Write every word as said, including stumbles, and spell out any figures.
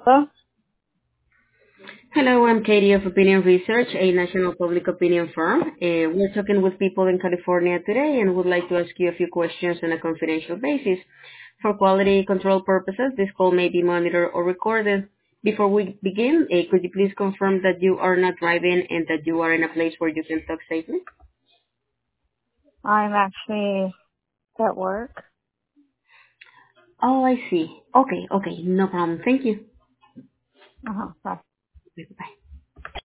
Well, Hello, I'm Katie of Opinion Research, a national public opinion firm. Uh, we're talking with people in California today and would like to ask you a few questions on a confidential basis. For quality control purposes, this call may be monitored or recorded. Before we begin, uh, could you please confirm that you are not driving and that you are in a place where you can talk safely? I'm actually at work. Oh, I see. Okay, okay, no problem. Thank you. Uh-huh. Bye. Bye.